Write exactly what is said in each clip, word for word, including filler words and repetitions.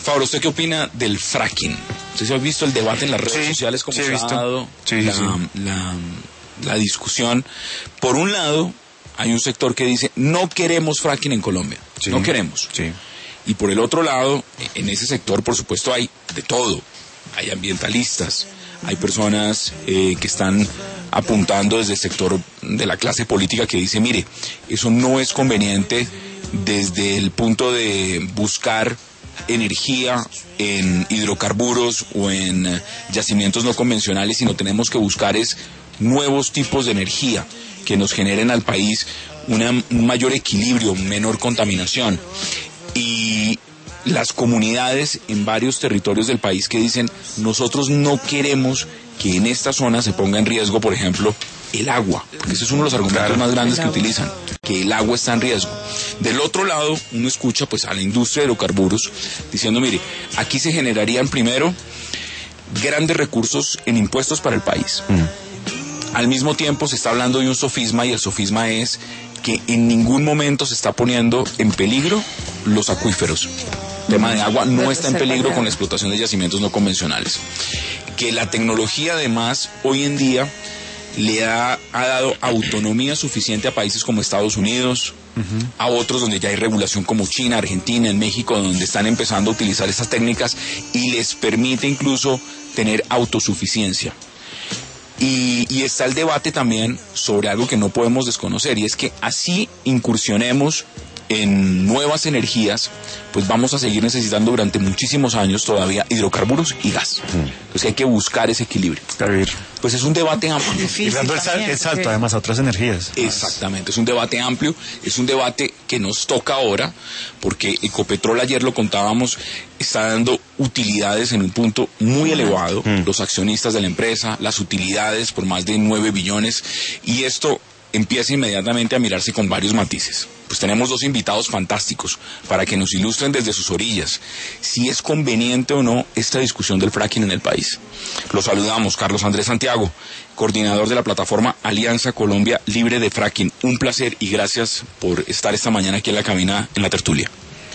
Fabio, ¿usted qué opina del fracking? ¿Usted se ha visto el debate en las redes sí, sociales como sí, se ha dado sí, la, sí. la, la discusión? Por un lado, hay un sector que dice, no queremos fracking en Colombia, Sí, no queremos. Sí. Y por el otro lado, en ese sector, por supuesto, hay de todo. Hay ambientalistas, hay personas eh, que están apuntando desde el sector de la clase política que dice, mire, eso no es conveniente desde el punto de buscar energía en hidrocarburos o en eh, yacimientos no convencionales, sino tenemos que buscar es nuevos tipos de energía que nos generen al país una, un mayor equilibrio, menor contaminación. Y las comunidades en varios territorios del país que dicen, nosotros no queremos que en esta zona se ponga en riesgo, por ejemplo, el agua, porque ese es uno de los argumentos Claro. más grandes que utilizan, que el agua está en riesgo. Del otro lado, uno escucha pues a la industria de hidrocarburos diciendo, mire, aquí se generarían primero grandes recursos en impuestos para el país. Mm. Al mismo tiempo se está hablando de un sofisma, y el sofisma es que en ningún momento se está poniendo en peligro los acuíferos. El tema de agua no está en peligro con la explotación de yacimientos no convencionales. Que la tecnología además hoy en día le ha, ha dado autonomía suficiente a países como Estados Unidos, uh-huh. a otros donde ya hay regulación como China, Argentina, en México, donde están empezando a utilizar estas técnicas y les permite incluso tener autosuficiencia. Y, y está el debate también sobre algo que no podemos desconocer, y es que así incursionemos en nuevas energías, pues vamos a seguir necesitando durante muchísimos años todavía hidrocarburos y gas. Mm. Entonces hay que buscar ese equilibrio. Pues es un debate amplio. Y dando el, sal, el salto sí. además a otras energías. Exactamente, es un debate amplio, es un debate que nos toca ahora, porque Ecopetrol, ayer lo contábamos, está dando utilidades en un punto muy elevado, mm. los accionistas de la empresa, las utilidades por más de nueve billones, y esto empieza inmediatamente a mirarse con varios matices. Pues tenemos dos invitados fantásticos para que nos ilustren desde sus orillas si es conveniente o no esta discusión del fracking en el país. Los saludamos, Carlos Andrés Santiago, coordinador de la plataforma Alianza Colombia Libre de Fracking. Un placer y gracias por estar esta mañana aquí en la cabina, en la tertulia.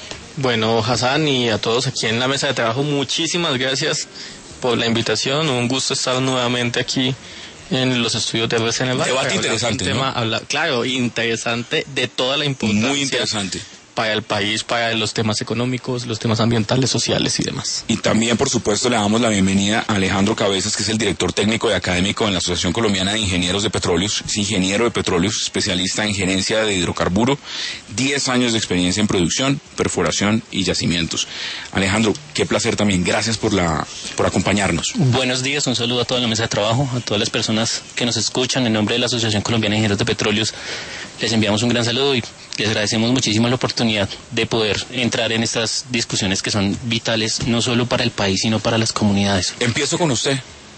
Bueno, Hassan, y a todos aquí en la mesa de trabajo, muchísimas gracias por la invitación. Un gusto estar nuevamente aquí en los estudios de R C N. Debate interesante, tema, ¿no? habla, claro, interesante, de toda la importancia. Muy interesante. Para el país, para los temas económicos, los temas ambientales, sociales y demás. Y también, por supuesto, le damos la bienvenida a Alejandro Cabezas, que es el director técnico y académico en la Asociación Colombiana de Ingenieros de Petróleos. Es ingeniero de petróleos, especialista en gerencia de hidrocarburo, diez años de experiencia en producción, perforación y yacimientos. Alejandro, qué placer también. Gracias por la por acompañarnos. Buenos días, un saludo a toda la mesa de trabajo, a todas las personas que nos escuchan. En nombre de la Asociación Colombiana de Ingenieros de Petróleos, les enviamos un gran saludo y les agradecemos muchísimo la oportunidad de poder entrar en estas discusiones que son vitales no solo para el país, sino para las comunidades. Empiezo con usted.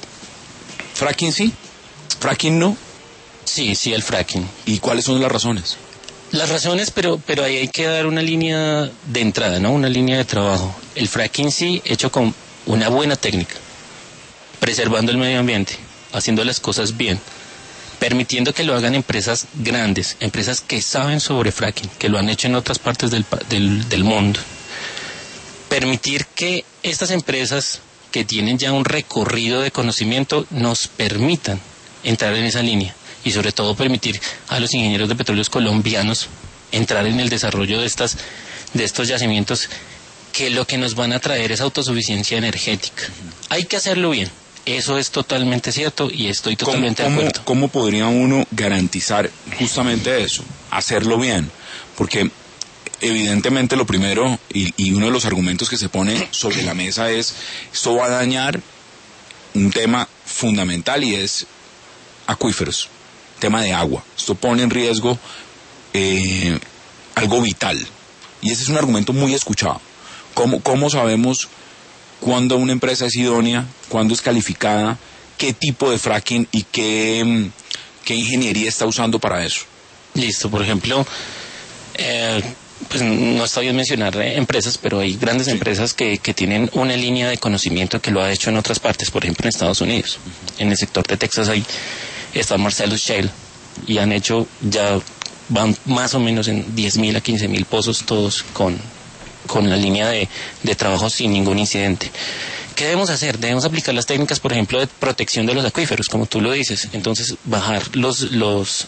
¿Fracking sí? ¿Fracking no? Sí, sí, el fracking. ¿Y cuáles son las razones? Las razones, pero, pero ahí hay que dar una línea de entrada, ¿no? Una línea de trabajo. El fracking sí, hecho con una buena técnica, preservando el medio ambiente, haciendo las cosas bien, permitiendo que lo hagan empresas grandes, empresas que saben sobre fracking, que lo han hecho en otras partes del, del, del mundo. Permitir que estas empresas que tienen ya un recorrido de conocimiento nos permitan entrar en esa línea y sobre todo permitir a los ingenieros de petróleos colombianos entrar en el desarrollo de, estas, de estos yacimientos que lo que nos van a traer es autosuficiencia energética. Hay que hacerlo bien. Eso es totalmente cierto y estoy totalmente ¿Cómo, de acuerdo. ¿Cómo podría uno garantizar justamente eso? Hacerlo bien. Porque evidentemente lo primero y, y uno de los argumentos que se pone sobre la mesa es esto va a dañar un tema fundamental y es acuíferos, tema de agua. Esto pone en riesgo eh, algo vital. Y ese es un argumento muy escuchado. ¿Cómo, cómo sabemos cuándo una empresa es idónea, cuándo es calificada, qué tipo de fracking y qué, qué ingeniería está usando para eso? Listo, por ejemplo, eh, pues no está bien mencionar eh, empresas, pero hay grandes sí. empresas que, que tienen una línea de conocimiento que lo ha hecho en otras partes, por ejemplo en Estados Unidos. Uh-huh. En el sector de Texas hay, está Marcellus Shale y han hecho, ya van más o menos en diez mil a quince mil pozos, todos con con la línea de, de trabajo sin ningún incidente. ¿Qué debemos hacer? Debemos aplicar las técnicas, por ejemplo, de protección de los acuíferos, como tú lo dices. Entonces, bajar los, los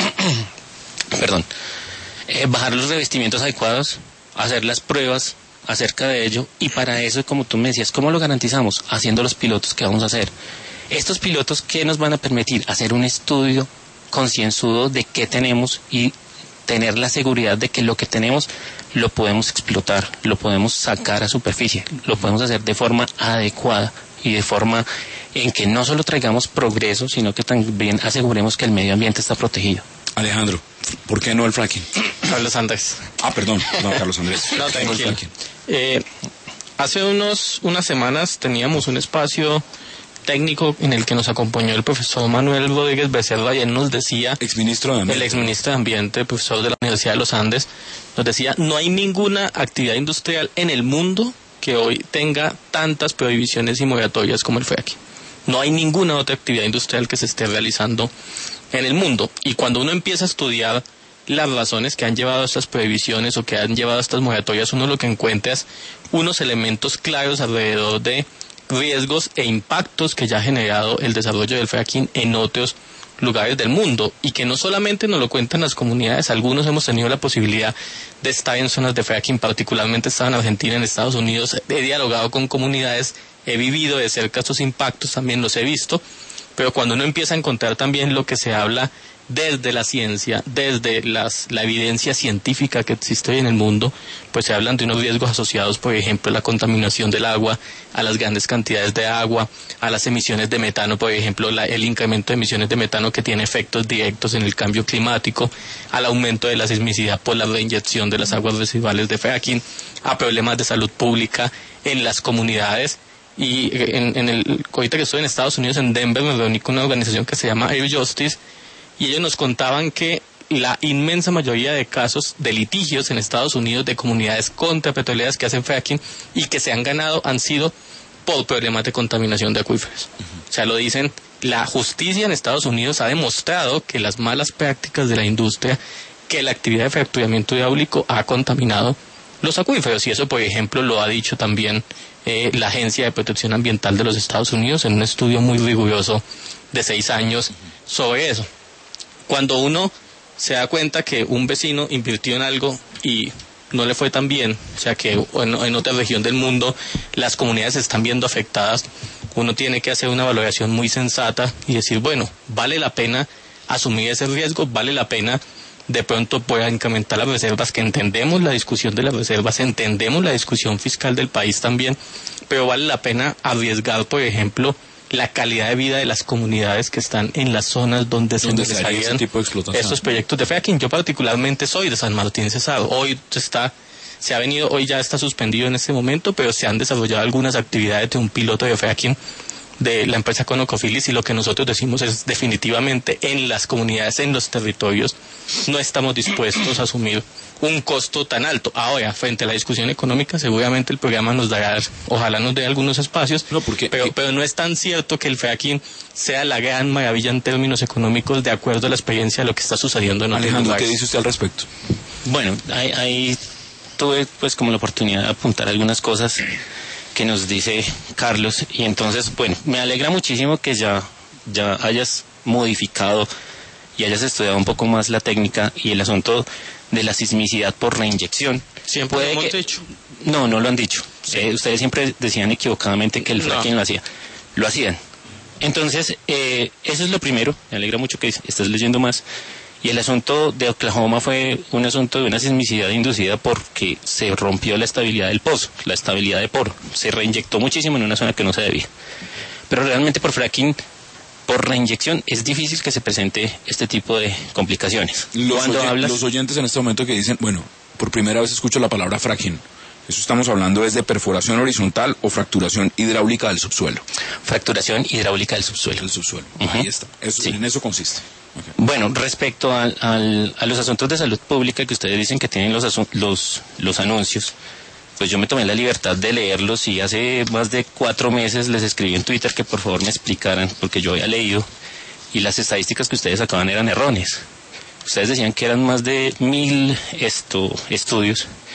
perdón, eh, bajar los revestimientos adecuados, hacer las pruebas acerca de ello, y para eso, como tú me decías, ¿cómo lo garantizamos? Haciendo los pilotos que vamos a hacer. Estos pilotos, ¿qué nos van a permitir? Hacer un estudio concienzudo de qué tenemos y tener la seguridad de que lo que tenemos lo podemos explotar, lo podemos sacar a superficie, lo podemos hacer de forma adecuada y de forma en que no solo traigamos progreso, sino que también aseguremos que el medio ambiente está protegido. Alejandro, ¿por qué no el fracking? Carlos Andrés. Ah, perdón, no, Carlos Andrés. No, tranquilo. Eh, hace unos, unas semanas teníamos un espacio técnico en el que nos acompañó el profesor Manuel Rodríguez Becerra, y él nos decía, exministro de Ambiente. el exministro de Ambiente, profesor de la Universidad de los Andes, nos decía, no hay ninguna actividad industrial en el mundo que hoy tenga tantas prohibiciones y moratorias como el fracking. No hay ninguna otra actividad industrial que se esté realizando en el mundo. Y cuando uno empieza a estudiar las razones que han llevado a estas prohibiciones o que han llevado a estas moratorias, uno lo que encuentra es unos elementos claros alrededor de riesgos e impactos que ya ha generado el desarrollo del fracking en otros lugares del mundo, y que no solamente nos lo cuentan las comunidades. Algunos hemos tenido la posibilidad de estar en zonas de fracking, particularmente estaba en Argentina, en Estados Unidos, he dialogado con comunidades, he vivido de cerca estos impactos, también los he visto, pero cuando uno empieza a encontrar también lo que se habla desde la ciencia, desde las, la evidencia científica que existe hoy en el mundo, pues se hablan de unos riesgos asociados, por ejemplo, a la contaminación del agua, a las grandes cantidades de agua, a las emisiones de metano, por ejemplo, la, el incremento de emisiones de metano que tiene efectos directos en el cambio climático, al aumento de la sismicidad por la reinyección de las aguas residuales de fracking, a problemas de salud pública en las comunidades. Y en, en el, ahorita que estoy en Estados Unidos, en Denver, me reuní con una organización que se llama Air Justice, y ellos nos contaban que la inmensa mayoría de casos de litigios en Estados Unidos de comunidades contra petroleras que hacen fracking y que se han ganado han sido por problemas de contaminación de acuíferos. Uh-huh. O sea, lo dicen, la justicia en Estados Unidos ha demostrado que las malas prácticas de la industria, que la actividad de fracturamiento hidráulico ha contaminado los acuíferos, y eso, por ejemplo, lo ha dicho también eh, la Agencia de Protección Ambiental de los Estados Unidos en un estudio muy riguroso de seis años sobre eso. Cuando uno se da cuenta que un vecino invirtió en algo y no le fue tan bien, o sea que en, en otra región del mundo las comunidades se están viendo afectadas, uno tiene que hacer una valoración muy sensata y decir, bueno, vale la pena asumir ese riesgo, vale la pena de pronto pueda incrementar las reservas, que entendemos la discusión de las reservas, entendemos la discusión fiscal del país también, pero vale la pena arriesgar, por ejemplo, la calidad de vida de las comunidades que están en las zonas donde se desarrollan estos proyectos de fracking. Yo particularmente soy de San Martín Cesado. Hoy está, se ha venido, hoy ya está suspendido en este momento, pero se han desarrollado algunas actividades de un piloto de fracking de la empresa ConocoPhillips, y lo que nosotros decimos es definitivamente en las comunidades, en los territorios, no estamos dispuestos a asumir un costo tan alto. Ahora, frente a la discusión económica, seguramente el programa nos dará, ojalá nos dé algunos espacios, no, porque, pero, eh, pero no es tan cierto que el fracking sea la gran maravilla en términos económicos, de acuerdo a la experiencia de lo que está sucediendo en otros lugares. Alejandro, ¿qué dice usted al respecto? Bueno, ahí, ahí tuve pues como la oportunidad de apuntar algunas cosas que nos dice Carlos, y entonces, bueno, me alegra muchísimo que ya, ya hayas modificado y hayas estudiado un poco más la técnica y el asunto de la sismicidad por reinyección. Siempre lo hemos que... dicho. No, no lo han dicho. Sí. Eh, ustedes siempre decían equivocadamente que el fracking no lo hacía. Lo hacían. Entonces, eh, eso es lo primero. Me alegra mucho que estés leyendo más. Y el asunto de Oklahoma fue un asunto de una sismicidad inducida porque se rompió la estabilidad del pozo, la estabilidad de poro. Se reinyectó muchísimo en una zona que no se debía. Pero realmente por fracking, por reinyección, es difícil que se presente este tipo de complicaciones. Los, Cuando oy- hablas... los oyentes en este momento que dicen, bueno, por primera vez escucho la palabra fracking. Eso estamos hablando es de perforación horizontal o fracturación hidráulica del subsuelo. Fracturación hidráulica del subsuelo. Del subsuelo. Uh-huh. Ahí está. Eso, Sí. En eso consiste. Okay. Bueno, respecto al, al, a los asuntos de salud pública que ustedes dicen que tienen los, asun- los, los anuncios, pues yo me tomé la libertad de leerlos, y hace más de cuatro meses les escribí en Twitter que por favor me explicaran, porque yo había leído y las estadísticas que ustedes sacaban eran erróneas. Ustedes decían que eran más de mil esto, estudios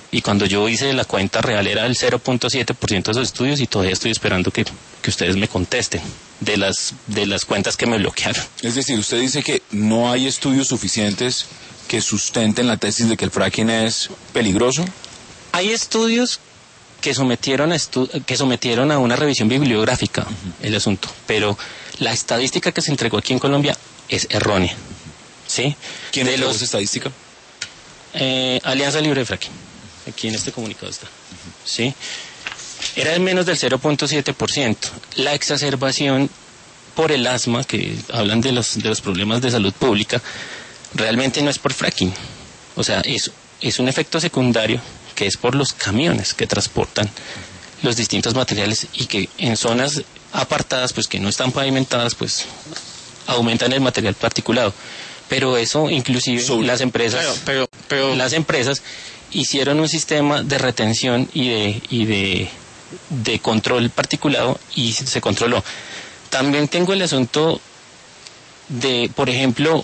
Y cuando yo hice la cuenta real era el cero punto siete por ciento de esos estudios y todavía estoy esperando que, que ustedes me contesten de las, de las cuentas que me bloquearon. Es decir, usted dice que no hay estudios suficientes que sustenten la tesis de que el fracking es peligroso. Hay estudios que sometieron a, estu que sometieron a una revisión bibliográfica uh-huh. el asunto, pero la estadística que se entregó aquí en Colombia es errónea. ¿Sí? ¿Quién de los esa estadística? Eh, Alianza Libre de Fracking. Aquí en este comunicado está. ¿Sí? Era de menos del cero punto siete por ciento. La exacerbación por el asma, que hablan de los, de los problemas de salud pública, realmente no es por fracking. O sea, es, es un efecto secundario que es por los camiones que transportan los distintos materiales y que en zonas apartadas, pues que no están pavimentadas, pues aumentan el material particulado. Pero eso inclusive so, las empresas pero, pero, pero, las empresas hicieron un sistema de retención y de y de, de control particulado y se controló. También tengo el asunto de, por ejemplo,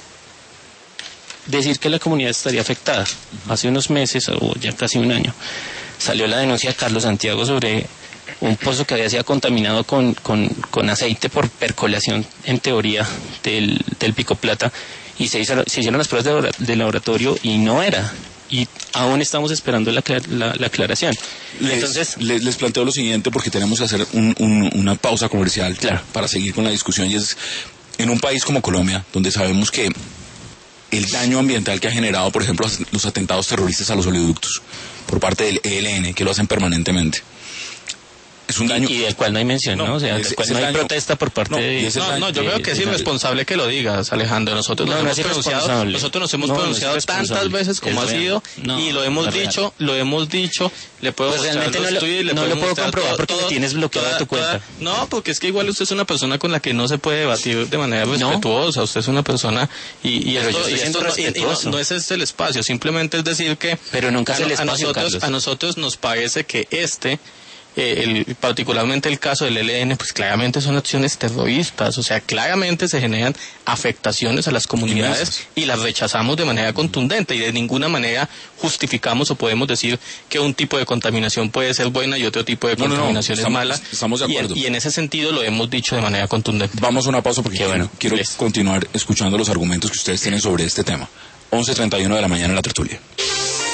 decir que la comunidad estaría afectada. Uh-huh. Hace unos meses, o ya casi un año, salió la denuncia de Carlos Santiago sobre un pozo que había sido contaminado con, con, con aceite por percolación, en teoría, del, del Pico Plata, y se, hizo, se hicieron las pruebas de, de laboratorio y no era. Y aún estamos esperando la, la, la aclaración. Les, Entonces, les, les planteo lo siguiente porque tenemos que hacer un, un, una pausa comercial claro. para seguir con la discusión. Y es en un país como Colombia, donde sabemos que el daño ambiental que ha generado, por ejemplo, los atentados terroristas a los oleoductos por parte del E L N, que lo hacen permanentemente, es un daño... Y, y del cual no hay mención, ¿no? ¿no? O sea, es, del cual no hay daño, protesta por parte no, de... No, de, no, yo de, creo que es irresponsable que lo digas, Alejandro. Nosotros no, nos no hemos pronunciado, nosotros nos hemos no, pronunciado no tantas veces como ha sido, no, y lo hemos dicho, real. lo hemos dicho, le puedo pues mostrar realmente los no, tweets, le no puedo lo puedo mostrar comprobar todo, porque todo, me tienes bloqueado toda, tu cuenta. Toda, no, porque es que igual usted es una persona con la que no se puede debatir de manera respetuosa, usted es una persona, y, y, esto, y esto no, y, y no, no es este el espacio, simplemente es decir que... Pero nunca es el espacio, a nosotros, Carlos. A nosotros nos parece que este... Eh, el, particularmente el caso del E L N, pues claramente son acciones terroristas, o sea, claramente se generan afectaciones a las comunidades y las rechazamos de manera contundente y de ninguna manera justificamos o podemos decir que un tipo de contaminación puede ser buena y otro tipo de no, contaminación no, no. es mala. Estamos de acuerdo. Y, y en ese sentido lo hemos dicho de manera contundente. Vamos a una pausa porque bueno, quiero les. continuar escuchando los argumentos que ustedes tienen sobre este tema. once treinta y uno de la mañana en la tertulia.